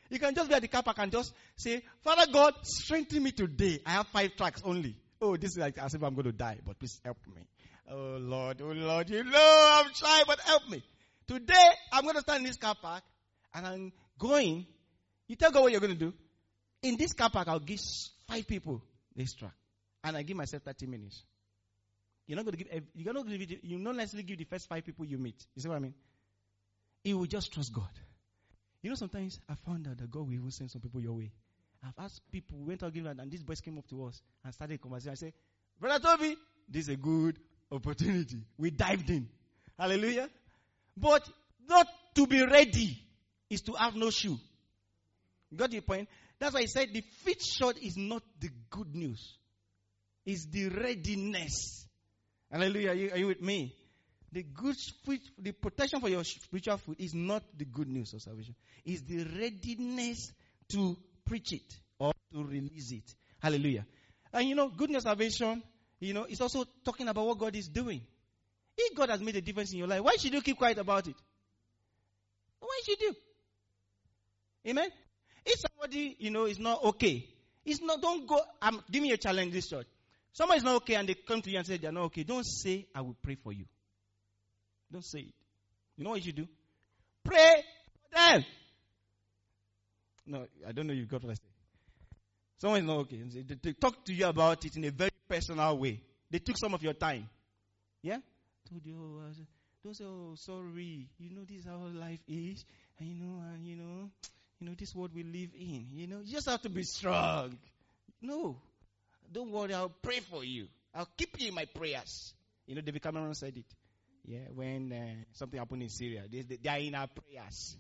You can just be at the car park and just say, Father God, strengthen me today. I have five tracks only. Oh, this is like as if I'm going to die, but please help me. Oh Lord, oh Lord, you know I'm trying, but help me. Today, I'm going to stand in this car park and I'm going. You tell God what you're going to do. In this car park, I'll give five people this track. And I give myself thirty minutes. You're not going to give, you're not going to give, you not necessarily give the first five people you meet. You see what I mean? You will just trust God. You know, sometimes I found out that God will even send some people your way. I've asked people, we went out giving, and these boys came up to us and started a conversation. I said, Brother Toby, this is a good opportunity. We dived in. Hallelujah. But not to be ready is to have no shoe. You got the point? That's why he said the feet short is not the good news. It's the readiness. Hallelujah. Are you, are you with me? The good foot, the protection for your spiritual foot is not the good news of salvation. It's the readiness to preach it or to release it. Hallelujah. And you know, good news of salvation, you know, it's also talking about what God is doing. If God has made a difference in your life, why should you keep quiet about it? Why should you? Amen? If somebody, you know, is not okay, it's not, don't go, I'm giving you a challenge this church. Somebody is not okay and they come to you and say they're not okay. Don't say, I will pray for you. Don't say it. You know what you should do? Pray for them. No, I don't know if you got what I say. Someone is not okay. They, they talk to you about it in a very personal way. They took some of your time. Yeah? Told you, oh, uh, don't say, oh, sorry. You know, this is how life is. And you know, and you know, you know, this world we live in. You know, you just have to be strong. No. Don't worry, I'll pray for you. I'll keep you in my prayers. You know, David Cameron said it. Yeah, when uh, something happened in Syria. They, they, they are in our prayers.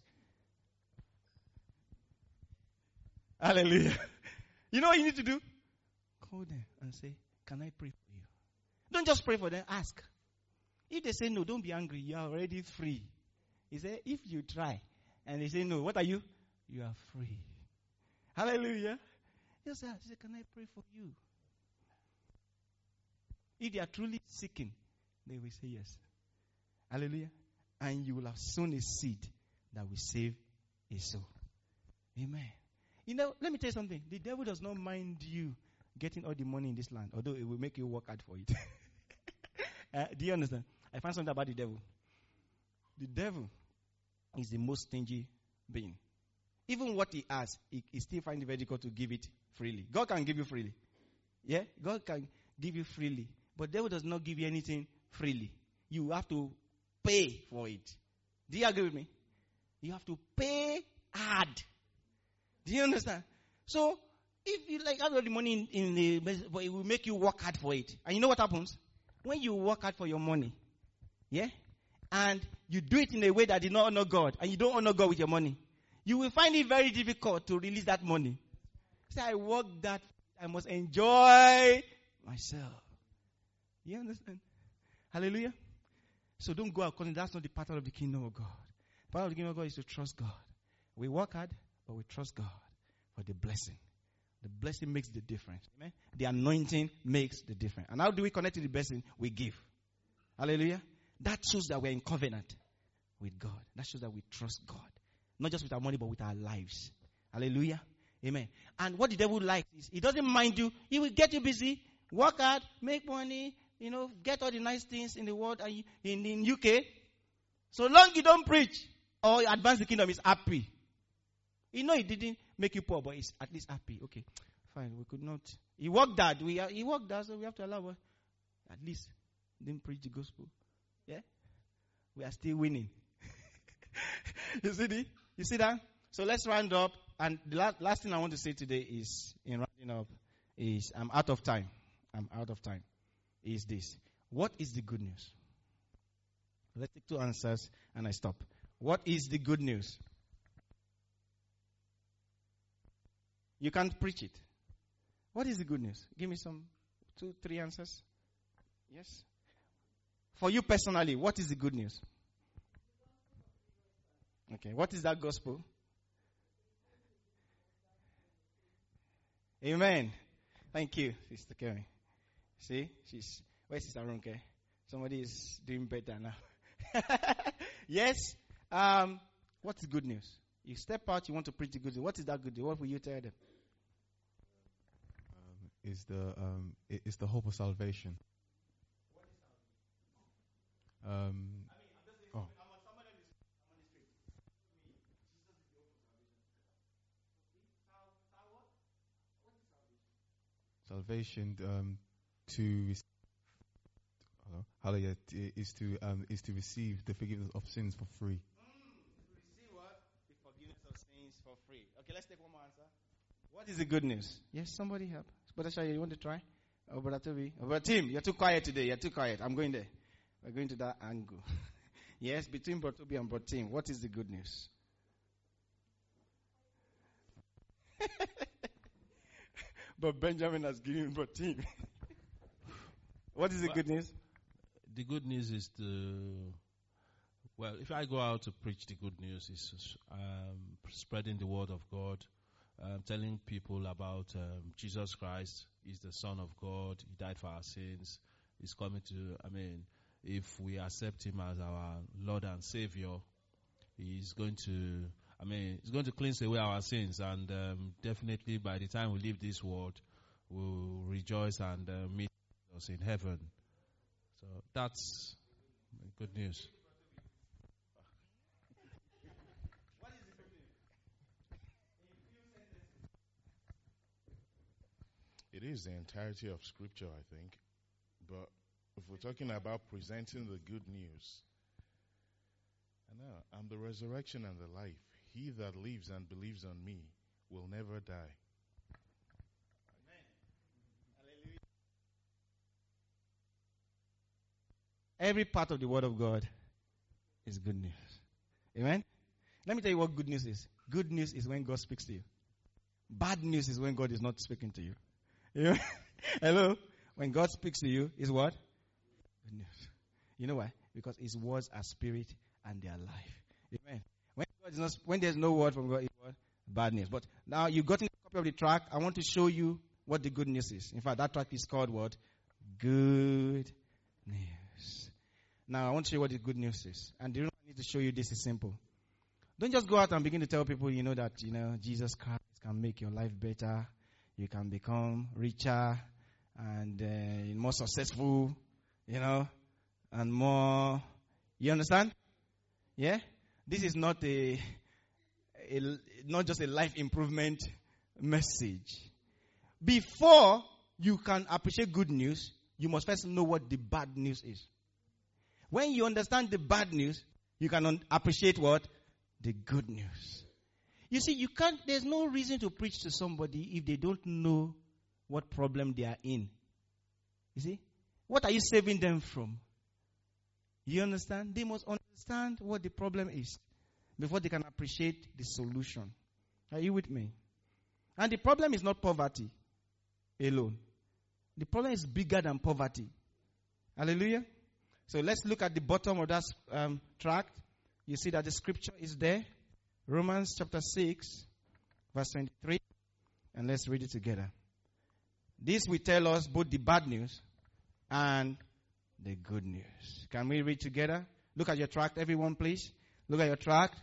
Hallelujah. You know what you need to do? Call them and say, can I pray for you? Don't just pray for them, ask. If they say no, don't be angry. You are already free. He said, if you try and they say no, what are you? You are free. Hallelujah. Just ask, say, can I pray for you? If they are truly seeking, they will say yes. Hallelujah. And you will have sown a seed that will save a soul. Amen. You know, let me tell you something. The devil does not mind you getting all the money in this land, although it will make you work hard for it. uh, do you understand? I found something about the devil. The devil is the most stingy being. Even what he has, he, he still finds it very difficult to give it freely. God can give you freely. Yeah? God can give you freely. But the devil does not give you anything freely. You have to pay for it. Do you agree with me? You have to pay hard. Do you understand? So, if you like have all the money in, in the, but it will make you work hard for it. And you know what happens? When you work hard for your money, yeah, and you do it in a way that did not honor God, and you don't honor God with your money, you will find it very difficult to release that money. Say, I worked that, I must enjoy myself. You understand? Hallelujah. So don't go according. That's not the pattern of the kingdom of God. The pattern of the kingdom of God is to trust God. We work hard, but we trust God for the blessing. The blessing makes the difference. Amen? The anointing makes the difference. And how do we connect to the blessing? We give. Hallelujah. That shows that we're in covenant with God. That shows that we trust God. Not just with our money, but with our lives. Hallelujah. Amen. And what the devil likes is, he doesn't mind you. He will get you busy, work hard, make money, you know, get all the nice things in the world and in, in U K. So long you don't preach or advance the kingdom, is happy. You know, he didn't make you poor, but he's at least happy. Okay, fine. We could not. He worked that. We he worked that, so we have to allow. At least didn't preach the gospel. Yeah, we are still winning. You see the, You see that? So let's round up. And the last, last thing I want to say today is, in rounding up, is I'm out of time. I'm out of time. Is this? What is the good news? Let's take two answers and I stop. What is the good news? You can't preach it. What is the good news? Give me some two, three answers. Yes? For you personally, what is the good news? Okay, what is that gospel? Amen. Thank you, Sister Karen. See, she's, where's Sister Ronke? Somebody is doing better now. Yes. Um, what's the good news? You step out, you want to preach the good news. What is that good news? What will you tell them? Um, is the um, it, it's the hope of salvation. Um, oh. Salvation um, to rec- hello, hallelujah t- is to um, is to receive the forgiveness of sins for free. Receive what? The forgiveness of sins for free. Okay, let's take one more answer. What is the good news? Yes, somebody help. Brother Shaya, you want to try? Oh, Brother Toby. Oh, Brother Tim, you're too quiet today. You're too quiet. I'm going there. We're going to that angle. Yes, between Brother Toby and Brother Tim, what is the good news? But Benjamin has given Brother Tim. What is the Well, good news? The good news is to, well, if I go out to preach the good news, is um, spreading the word of God, um, telling people about um, Jesus Christ. He's the Son of God. He died for our sins. He's coming to, I mean, if we accept him as our Lord and Savior, he's going to, I mean, he's going to cleanse away our sins. And um, definitely by the time we leave this world, we'll rejoice and uh, meet us in heaven. So that's good news. It is the entirety of Scripture, I think. But if we're talking about presenting the good news, I know, I'm the resurrection and the life. He that lives and believes on me will never die. Every part of the Word of God is good news. Amen? Let me tell you what good news is. Good news is when God speaks to you. Bad news is when God is not speaking to you. You know? Hello? When God speaks to you, is what? Good news. You know why? Because His words are spirit and they are life. Amen. When God is not, when there's no word from God, it's what? Bad news. But now you've gotten a copy of the tract. I want to show you what the good news is. In fact, that tract is called what? Good news. Now I want to show you what the good news is. And the reason I need to show you this is simple. Don't just go out and begin to tell people, you know, that, you know, Jesus Christ can make your life better. You can become richer and uh, more successful, you know, and more. You understand? Yeah? This is not a, a not just a life improvement message. Before you can appreciate good news, you must first know what the bad news is. When you understand the bad news, you can un- appreciate what? The good news. You see, you can't, there's no reason to preach to somebody if they don't know what problem they are in. You see? What are you saving them from? You understand? They must understand what the problem is before they can appreciate the solution. Are you with me? And the problem is not poverty alone. The problem is bigger than poverty. Hallelujah. So let's look at the bottom of that um, tract. You see that the scripture is there. Romans chapter six, verse twenty-three. And let's read it together. This will tell us both the bad news and the good news. Can we read together? Look at your tract, everyone, please. Look at your tract.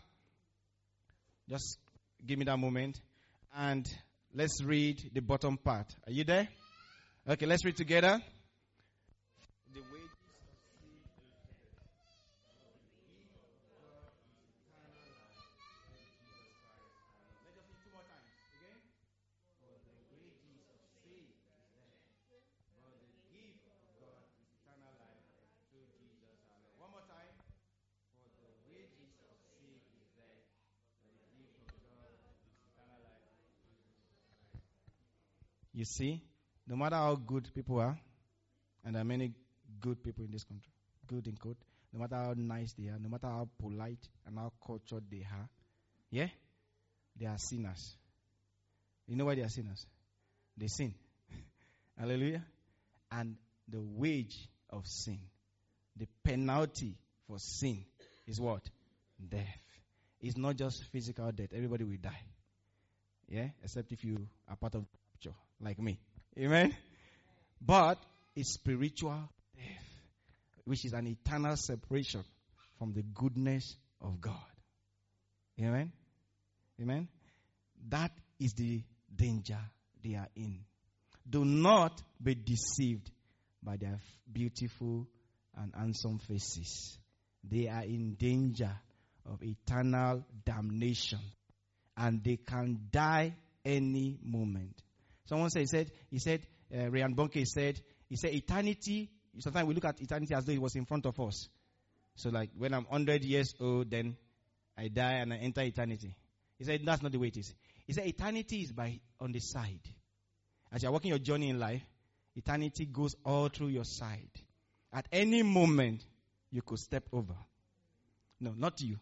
Just give me that moment. And let's read the bottom part. Are you there? Okay, let's read together. The wages of sin is death. Let us read two more times. Again. For the wages of sin is death, but the gift of God is eternal life through Jesus our Lord. One more time. For the wages of sin is death, but the gift of God is eternal life through Jesus Christ. You see, no matter how good people are, and there are many good people in this country, good in quote, no matter how nice they are, no matter how polite and how cultured they are, yeah, they are sinners. You know why they are sinners? They sin. Hallelujah. And the wage of sin, the penalty for sin is what? Death. It's not just physical death. Everybody will die. Yeah, except if you are part of the rapture, like me. Amen? But it's spiritual death, which is an eternal separation from the goodness of God. Amen? Amen. That is the danger they are in. Do not be deceived by their beautiful and handsome faces. They are in danger of eternal damnation. And they can die any moment. Someone said, he said, he said, uh, Ryan Bonke said, he said, eternity, sometimes we look at eternity as though it was in front of us. So like when I'm one hundred years old, then I die and I enter eternity. He said, that's not the way it is. He said, eternity is by on the side. As you're walking your journey in life, eternity goes all through your side. At any moment, you could step over. No, not you.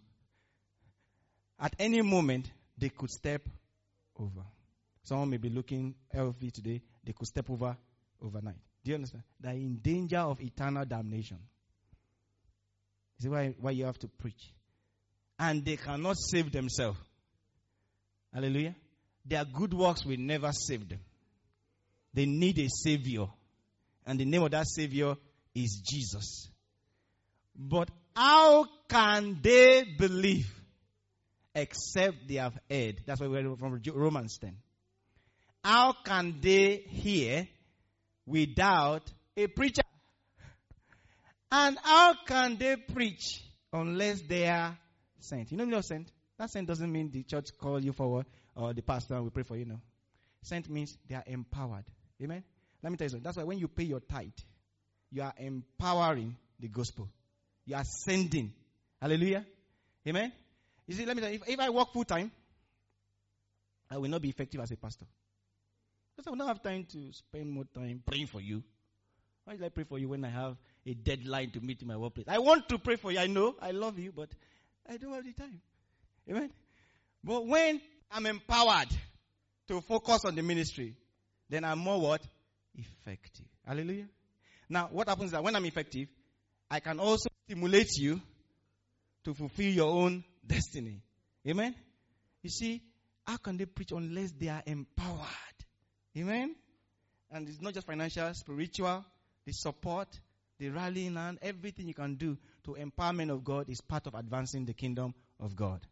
At any moment, they could step over. Someone may be looking healthy today. They could step over overnight. Do you understand? They're in danger of eternal damnation. This is why, why you have to preach. And they cannot save themselves. Hallelujah. Their good works will never save them. They need a savior. And the name of that savior is Jesus. But how can they believe except they have heard? That's why we're from Romans ten. How can they hear without a preacher? And how can they preach unless they are sent? You know you're sent? That sent doesn't mean the church call you forward or the pastor will pray for you. No. Sent means they are empowered. Amen? Let me tell you something. That's why when you pay your tithe, you are empowering the gospel. You are sending. Hallelujah. Amen? You see, let me tell you, if, if I work full time, I will not be effective as a pastor. Because I will not have time to spend more time praying for you. Why should I pray for you when I have a deadline to meet in my workplace? I want to pray for you. I know. I love you. But I don't have the time. Amen? But when I'm empowered to focus on the ministry, then I'm more what? Effective. Hallelujah. Now, what happens is that when I'm effective, I can also stimulate you to fulfill your own destiny. Amen? You see, how can they preach unless they are empowered? Amen? And it's not just financial, spiritual, the support, the rallying, and everything you can do to empowerment of God is part of advancing the kingdom of God.